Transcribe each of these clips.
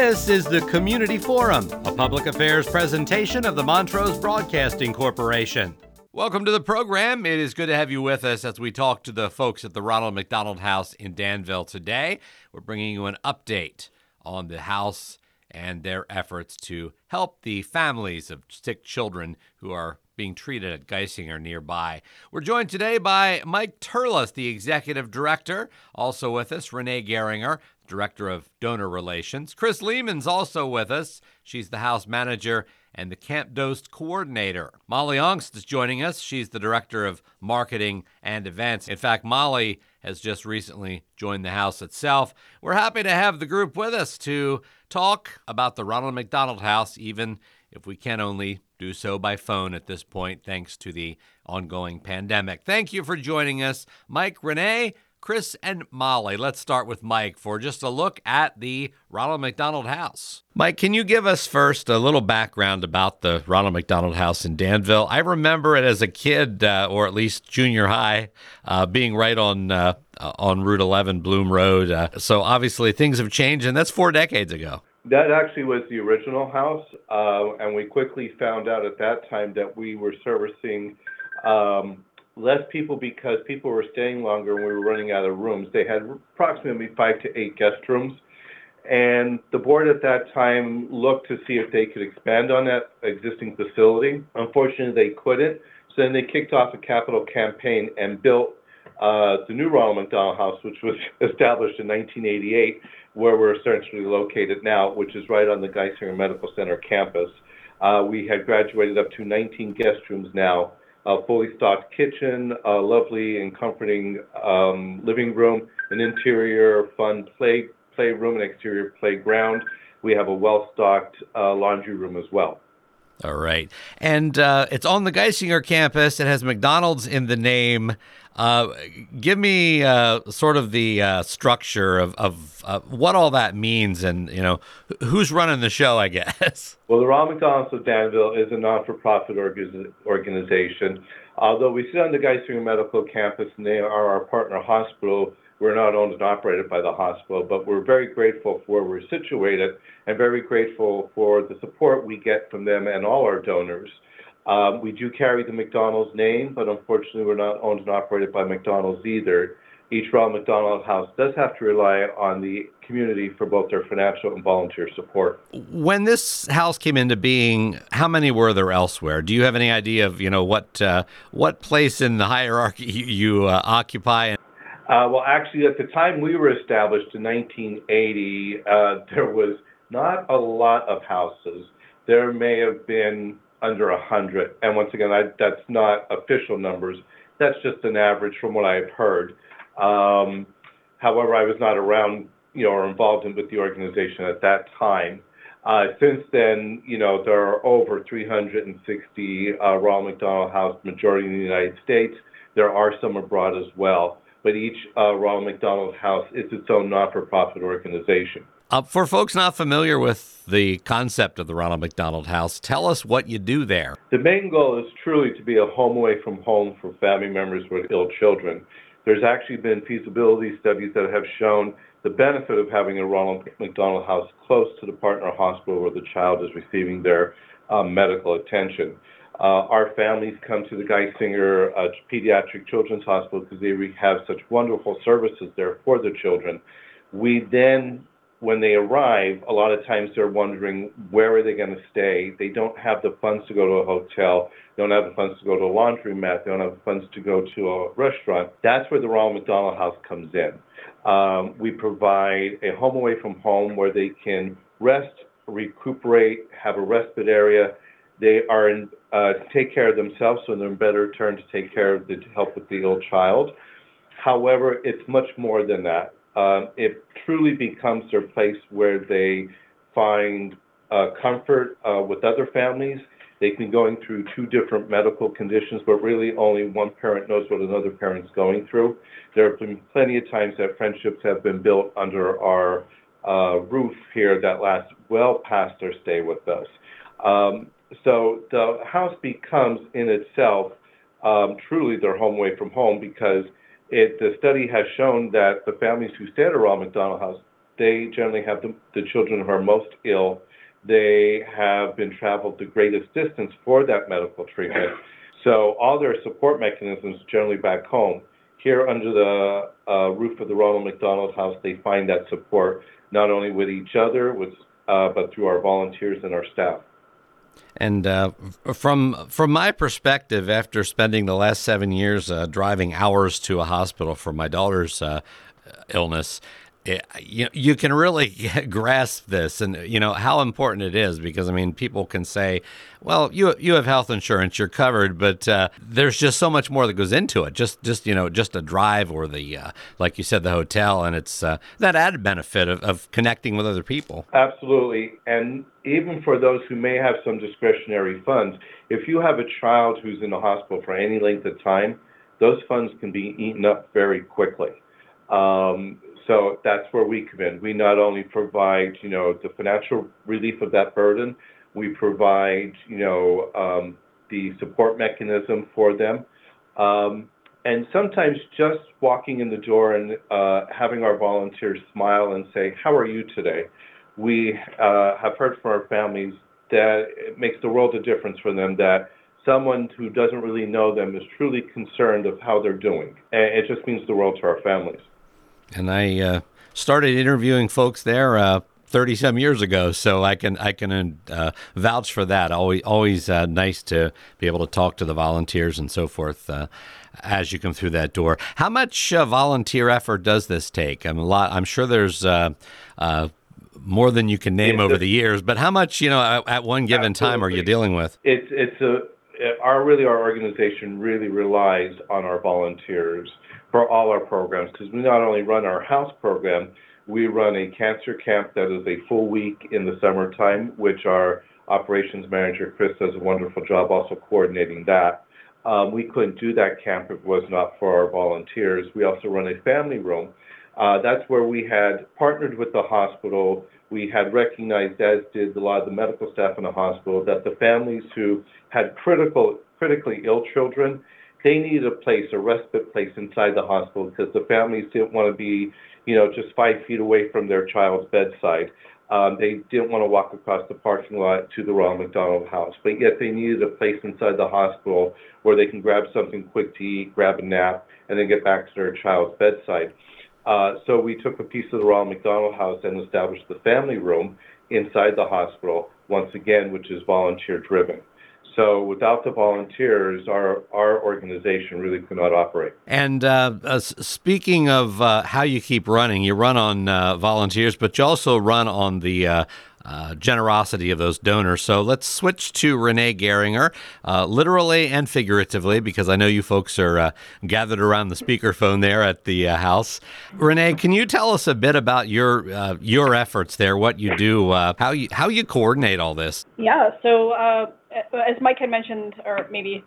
This is the Community Forum, a public affairs presentation of the Montrose Broadcasting Corporation. Welcome to the program. It is good to have you with us as we talk to the folks at the Ronald McDonald House in Danville today. We're bringing you an update on the house and their efforts to help the families of sick children who are being treated at Geisinger nearby. We're joined today by Mike Turles, the executive director. Also with us, Renee Geringer, director of donor relations. Chris Lehman's also with us. She's the house manager and the Camp Dost coordinator. Molly Ongst is joining us. She's the director of marketing and events. In fact, Molly has just recently joined the house itself. We're happy to have the group with us to talk about the Ronald McDonald House, even if we can only do so by phone at this point, thanks to the ongoing pandemic. Thank you for joining us, Mike, Renee, Chris, and Molly. Let's start with Mike for just a look at the Ronald McDonald House. Mike, can you give us first a little background about the Ronald McDonald House in Danville? I remember it as a kid, or at least junior high, being right on Route 11, Bloom Road. So obviously things have changed, and that's 4 decades ago. That actually was the original house, and we quickly found out at that time that we were servicing less people because people were staying longer and we were running out of rooms. They had approximately 5 to 8 guest rooms, and the board at that time looked to see if they could expand on that existing facility. Unfortunately, they couldn't, so then they kicked off a capital campaign and built the new Ronald McDonald House, which was established in 1988, where we're essentially located now, which is right on the Geisinger Medical Center campus. We had graduated up to 19 guest rooms now, a fully stocked kitchen, a lovely and comforting living room, an interior fun playroom, an exterior playground. We have a well-stocked laundry room as well. All right. And it's on the Geisinger campus. It has McDonald's in the name. Give me sort of the structure of what all that means and, who's running the show, I guess. Well, the Ronald McDonald of Danville is a non-for-profit organization. Although we sit on the Geisinger Medical Campus and they are our partner hospital, we're not owned and operated by the hospital, but we're very grateful for where we're situated and very grateful for the support we get from them and all our donors. We do carry the McDonald's name, but unfortunately we're not owned and operated by McDonald's either. Each Ronald McDonald House does have to rely on the community for both their financial and volunteer support. When this house came into being, how many were there elsewhere? Do you have any idea of, what place in the hierarchy you occupy? Well, actually, at the time we were established in 1980, there was not a lot of houses. There may have been under 100. And once again, that's not official numbers. That's just an average from what I've heard. However, I was not around, or involved with the organization at that time. Since then, there are over 360 Ronald McDonald House, majority in the United States. There are some abroad as well. But each Ronald McDonald House is its own not-for-profit organization. For folks not familiar with the concept of the Ronald McDonald House, tell us what you do there. The main goal is truly to be a home away from home for family members with ill children. There's actually been feasibility studies that have shown the benefit of having a Ronald McDonald House close to the partner hospital where the child is receiving their medical attention. Our families come to the Geisinger Pediatric Children's Hospital because they have such wonderful services there for the children. We then, when they arrive, a lot of times they're wondering where are they going to stay. They don't have the funds to go to a hotel. They don't have the funds to go to a laundromat. They don't have the funds to go to a restaurant. That's where the Ronald McDonald House comes in. We provide a home away from home where they can rest, recuperate, have a respite area. They are take care of themselves, so they're in better turn to take care of to help with the ill child. However, it's much more than that. It truly becomes their place where they find comfort with other families. They've been going through 2 different medical conditions, but really only one parent knows what another parent's going through. There have been plenty of times that friendships have been built under our roof here that last well past their stay with us. So the house becomes in itself truly their home away from home because the study has shown that the families who stay at a Ronald McDonald House They generally have the children who are most ill. They have been traveled the greatest distance for that medical treatment. So all their support mechanisms generally back home. Here under the roof of the Ronald McDonald House, they find that support not only with each other, but through our volunteers and our staff. And from my perspective, after spending the last 7 years driving hours to a hospital for my daughter's illness, you can really grasp this and, how important it is because, people can say, well, you have health insurance, you're covered, but there's just so much more that goes into it. Just a drive or the, like you said, the hotel, and it's that added benefit of connecting with other people. Absolutely. And even for those who may have some discretionary funds, if you have a child who's in the hospital for any length of time, those funds can be eaten up very quickly. So that's where we come in. We not only provide, the financial relief of that burden, we provide, the support mechanism for them. And sometimes just walking in the door and having our volunteers smile and say, "How are you today?" We have heard from our families that it makes the world of difference for them that someone who doesn't really know them is truly concerned of how they're doing. And it just means the world to our families. And I started interviewing folks there 30-some years ago, so I can vouch for that. Always nice to be able to talk to the volunteers and so forth as you come through that door. How much volunteer effort does this take? I'm sure there's more than you can name over the years, but how much at one given time are you dealing with? Our organization really relies on our volunteers for all our programs because we not only run our house program, we run a cancer camp that is a full week in the summertime, which our operations manager, Chris, does a wonderful job also coordinating that. We couldn't do that camp if it was not for our volunteers. We also run a family room. That's where we had partnered with the hospital. We had recognized, as did a lot of the medical staff in the hospital, that the families who had critically ill children, they needed a respite place inside the hospital because the families didn't want to be, just 5 feet away from their child's bedside. They didn't want to walk across the parking lot to the Ronald McDonald House, but yet they needed a place inside the hospital where they can grab something quick to eat, grab a nap, and then get back to their child's bedside. So we took a piece of the Ronald McDonald House and established the family room inside the hospital, once again, which is volunteer-driven. So without the volunteers, our organization really could not operate. And speaking of how you keep running, you run on volunteers, but you also run on the generosity of those donors. So let's switch to Renee Gehringer, literally and figuratively, because I know you folks are gathered around the speakerphone there at the house. Renee, can you tell us a bit about your efforts there, what you do, how you coordinate all this? Yeah, so as Mike had mentioned, or maybe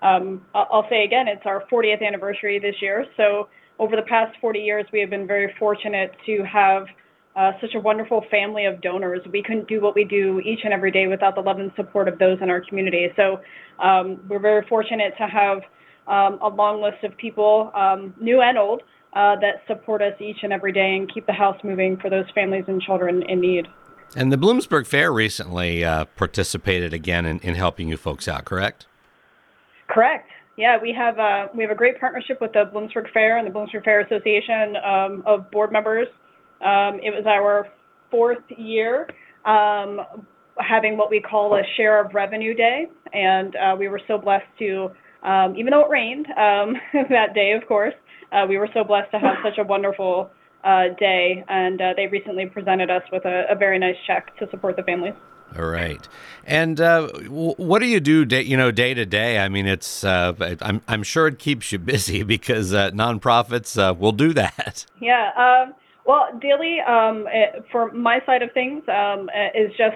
I'll say again, it's our 40th anniversary this year. So over the past 40 years, we have been very fortunate to have such a wonderful family of donors. We couldn't do what we do each and every day without the love and support of those in our community. So we're very fortunate to have a long list of people, new and old, that support us each and every day and keep the house moving for those families and children in need. And the Bloomsburg Fair recently participated again in helping you folks out, correct? Correct. Yeah, we have a great partnership with the Bloomsburg Fair and the Bloomsburg Fair Association of board members. It was our 4th year having what we call a share of revenue day, and we were so blessed to, even though it rained that day, of course, we were so blessed to have such a wonderful day, and they recently presented us with a very nice check to support the families. All right. And what do you do day to day? I mean, it's I'm sure it keeps you busy because nonprofits will do that. Yeah. Well, daily, for my side of things, is just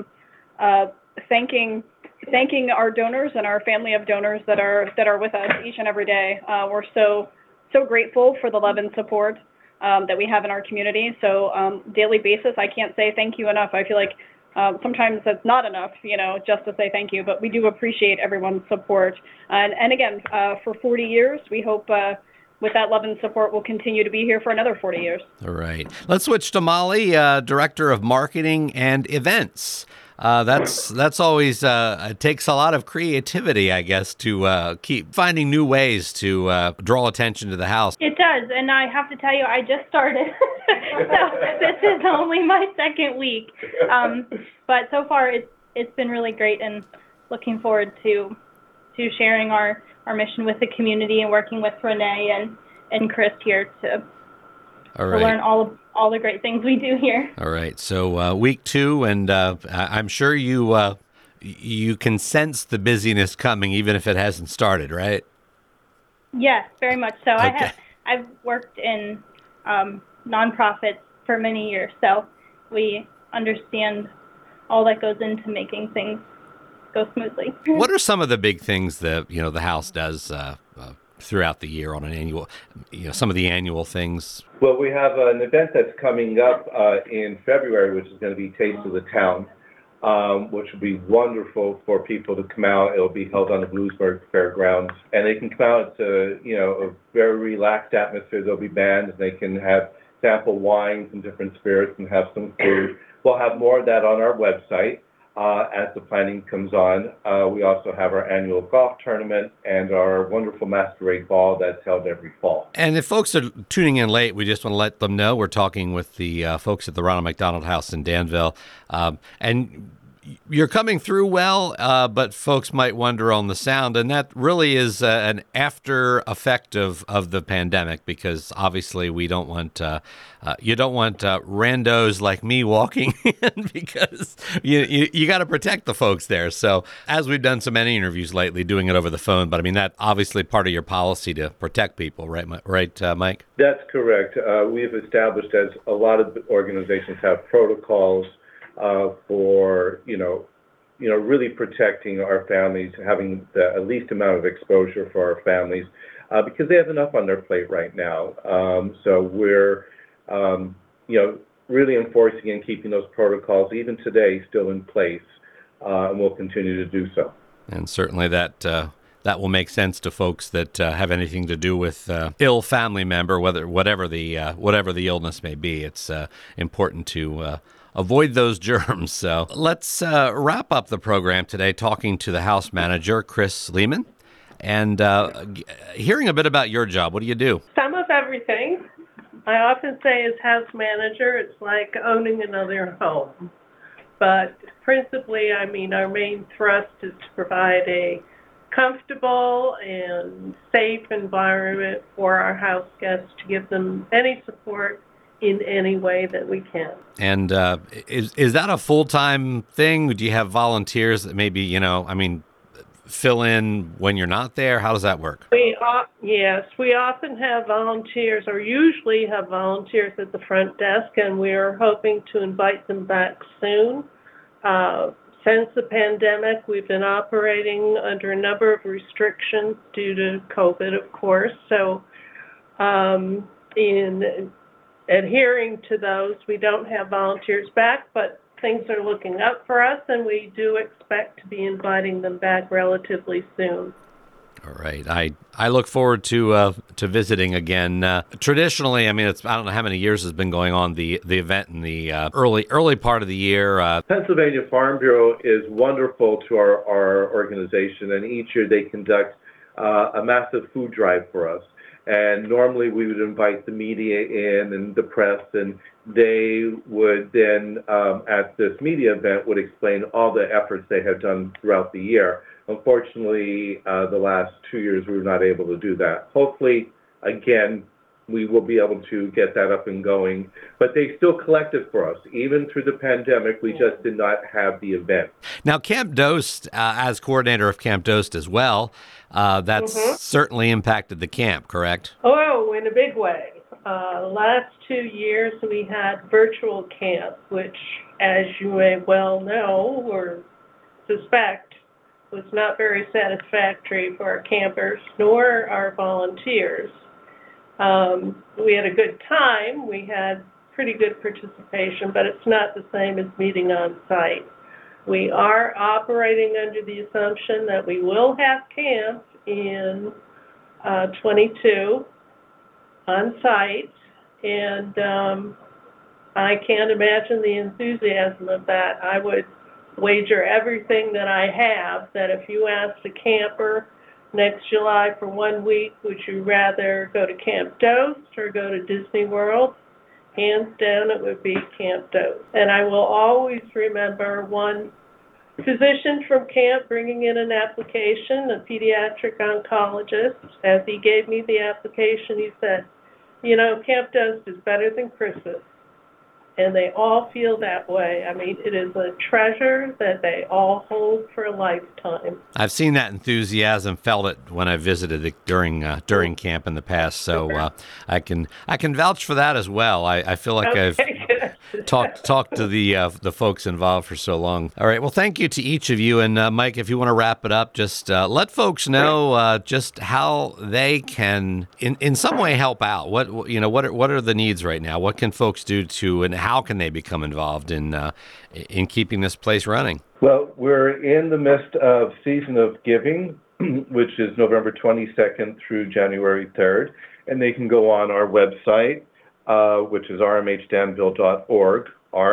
thanking our donors and our family of donors that are with us each and every day. We're so grateful for the love and support that we have in our community. So daily basis, I can't say thank you enough. I feel like sometimes that's not enough, just to say thank you, but we do appreciate everyone's support. And again, for 40 years, we hope with that love and support, we'll continue to be here for another 40 years. All right. Let's switch to Molly, Director of Marketing and Events. That's always it takes a lot of creativity, I guess, to keep finding new ways to draw attention to the house. It does, and I have to tell you, I just started, so this is only my second week. But so far, it's been really great, and looking forward to sharing our mission with the community and working with Renee and Chris here to learn all the great things we do here. All right. So week 2, and I'm sure you can sense the busyness coming, even if it hasn't started, right? Yes, very much so. Okay. I've worked in nonprofits for many years, so we understand all that goes into making things go smoothly. What are some of the big things that the house does throughout the year on an annual? Some of the annual things. Well, we have an event that's coming up in February, which is going to be Taste of the Town, which will be wonderful for people to come out. It'll be held on the Bluesburg Fairgrounds, and they can come out. It's a very relaxed atmosphere. There'll be bands, and they can have sample wines and different spirits and have some food. We'll have more of that on our website as the planning comes on. We also have our annual golf tournament and our wonderful masquerade ball that's held every fall. And if folks are tuning in late, we just want to let them know we're talking with the folks at the Ronald McDonald House in Danville. And you're coming through well, but folks might wonder on the sound, and that really is an after effect of the pandemic, because obviously we don't want you don't want randos like me walking in, because you got to protect the folks there. So as we've done so many interviews lately, doing it over the phone, but I mean that obviously part of your policy to protect people, right, Mike? That's correct. We've established, as a lot of organizations have, protocols for really protecting our families, having the least amount of exposure for our families, because they have enough on their plate right now. So we're really enforcing and keeping those protocols even today still in place, and we'll continue to do so. And certainly that will make sense to folks that have anything to do with ill family member, whatever the illness may be. It's important to avoid those germs. So let's wrap up the program today talking to the house manager, Chris Lehman, and hearing a bit about your job. What do you do? Some of everything. I often say as house manager, it's like owning another home. But principally, our main thrust is to provide a comfortable and safe environment for our house guests, to give them any support in any way that we can. And is that a full-time thing? Do you have volunteers that maybe, fill in when you're not there? How does that work? Yes, we often have volunteers, or usually have volunteers at the front desk, and we're hoping to invite them back soon. Since the pandemic, we've been operating under a number of restrictions due to COVID, of course. So in adhering to those, we don't have volunteers back, but things are looking up for us, and we do expect to be inviting them back relatively soon. All right. I look forward to visiting again. Traditionally, I don't know how many years has been going on, the event in the early part of the year. Pennsylvania Farm Bureau is wonderful to our organization, and each year they conduct a massive food drive for us. And normally we would invite the media in and the press, and they would then, at this media event, would explain all the efforts they have done throughout the year. Unfortunately, the last 2 years we were not able to do that. Hopefully, again, we will be able to get that up and going. But they still collected for us. Even through the pandemic, we just did not have the event. Now, Camp Dost, as coordinator of Camp Dost as well, that's certainly impacted the camp, correct? Oh, in a big way. Last 2 years we had virtual camp, which, as you may well know or suspect, was not very satisfactory for our campers nor our volunteers. We had a good time. We had pretty good participation, but it's not the same as meeting on site. We are operating under the assumption that we will have camp in 22, on site, and I can't imagine the enthusiasm of that. I would wager everything that I have that if you asked a camper next July for 1 week, would you rather go to Camp Dost or go to Disney World? Hands down, it would be Camp Dost. And I will always remember one physician from camp bringing in an application, a pediatric oncologist. As he gave me the application, he said, you know, Camp Dost is better than Christmas. And they all feel that way. I mean, it is a treasure that they all hold for a lifetime. I've seen that enthusiasm, felt it when I visited it during camp in the past. So I can vouch for that as well. I feel like I've talked to the folks involved for so long. All right. Well, thank you to each of you. And Mike, if you want to wrap it up, just let folks know just how they can in some way help out. What are the needs right now? What can folks do to, and how can they become involved in keeping this place running? Well, we're in the midst of Season of Giving, which is November 22nd through January 3rd, and they can go on our website, which is rmhdanville.org,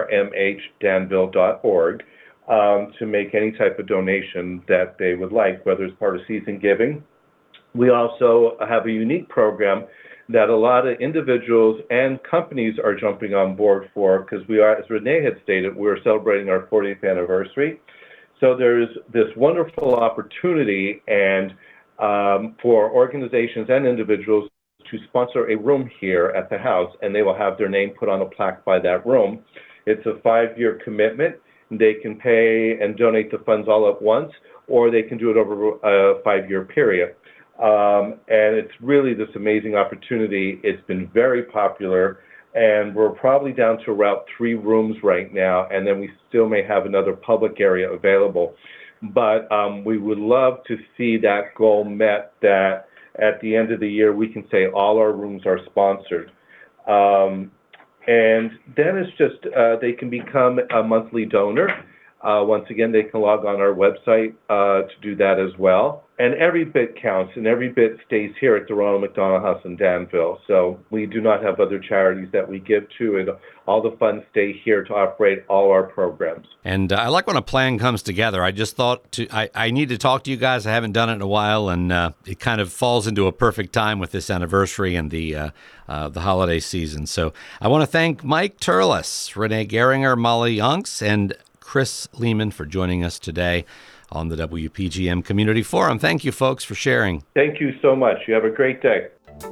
rmhdanville.org, to make any type of donation that they would like, whether it's part of Season Giving. We also have a unique program that a lot of individuals and companies are jumping on board for, because we are, as Renee had stated, we're celebrating our 40th anniversary. So there's this wonderful opportunity and for organizations and individuals to sponsor a room here at the house, and they will have their name put on a plaque by that room. It's a 5-year commitment. They can pay and donate the funds all at once, or they can do it over a 5-year period. And it's really this amazing opportunity. It's been very popular, and we're probably down to about 3 rooms right now, and then we still may have another public area available. But we would love to see that goal met, that at the end of the year we can say all our rooms are sponsored. And then it's just they can become a monthly donor. Once again, they can log on our website to do that as well. And every bit counts, and every bit stays here at the Ronald McDonald House in Danville. So we do not have other charities that we give to, and all the funds stay here to operate all our programs. And I like when a plan comes together. I just thought I need to talk to you guys. I haven't done it in a while, and it kind of falls into a perfect time with this anniversary and the holiday season. So I want to thank Mike Turles, Renee Geringer, Molly Unks, and Chris Lehman for joining us today on the WPGM Community Forum. Thank you, folks, for sharing. Thank you so much. You have a great day.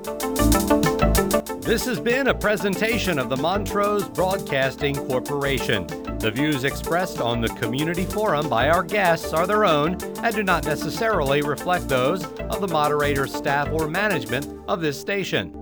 This has been a presentation of the Montrose Broadcasting Corporation. The views expressed on the Community Forum by our guests are their own and do not necessarily reflect those of the moderator, staff, or management of this station.